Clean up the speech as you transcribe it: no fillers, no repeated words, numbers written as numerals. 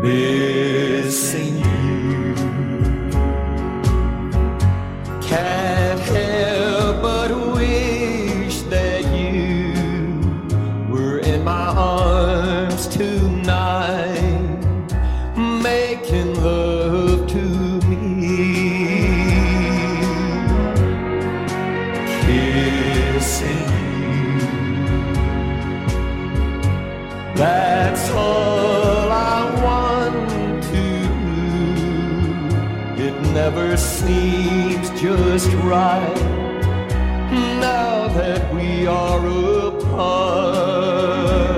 missing you. Can't help but wish that you were in my arms tonight, making love to me, kissing you. That's all I want to do. It never seems just right now that we are apart.